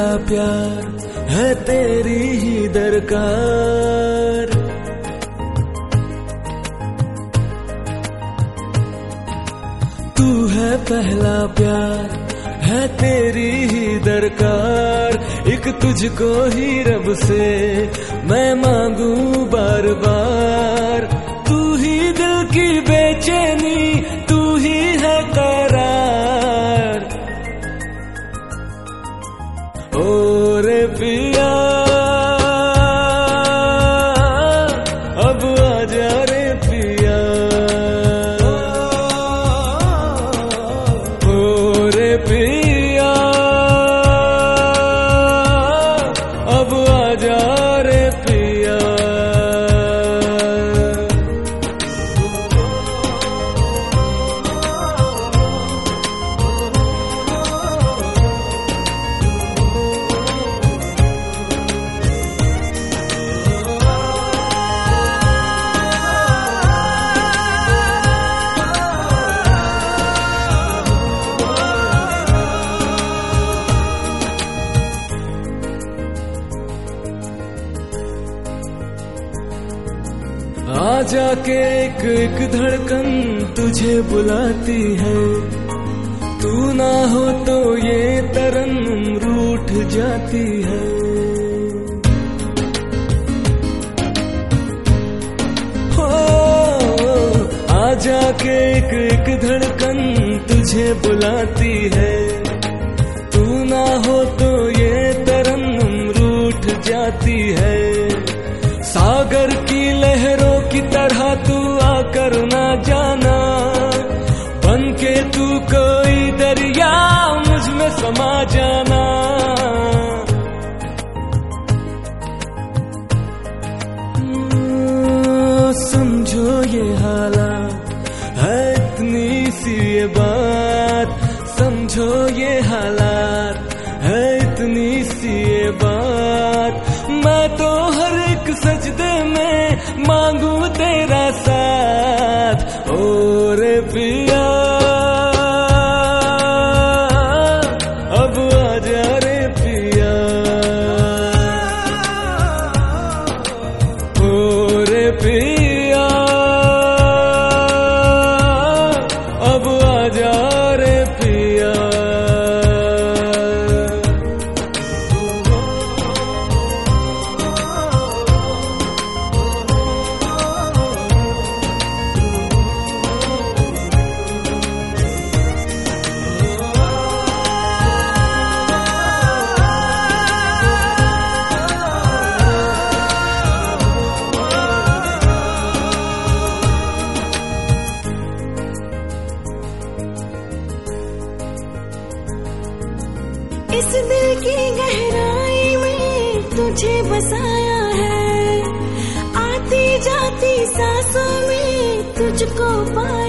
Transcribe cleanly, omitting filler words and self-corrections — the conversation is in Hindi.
प्यार है तेरी ही दरकार। तू है पहला प्यार है तेरी ही दरकार। एक तुझको ही रब से मैं मांगू बार बार। तू ही दिल की बेचैनी, तू ही है करार। ओ रे पिया अब आजा रे पिया। ओ रे पिया अब आजा रे पिया। आजा के एक एक धड़कन तुझे बुलाती है। तू ना हो तो ये तरन्नुम रूठ जाती है। हो आजा के एक एक धड़कन तुझे बुलाती है। तू ना हो तो ये तरन्नुम रूठ जाती है। सागर की लहरों की तरह तू आकर ना जाना। बन के तू कोई दरिया मुझ में समा जाना। समझो ये हालात है इतनी सी ये बात। समझो ये हालात है इतनी सी ये बात। मैं तो हर एक सजदे में मांगू तेरा साथ। ओ रे पिया अब आजा रे पिया। ओ रे पिया अब आजा रे पिया। इस दिल की गहराई में तुझे बसाया है। आती जाती सांसों में तुझको पाया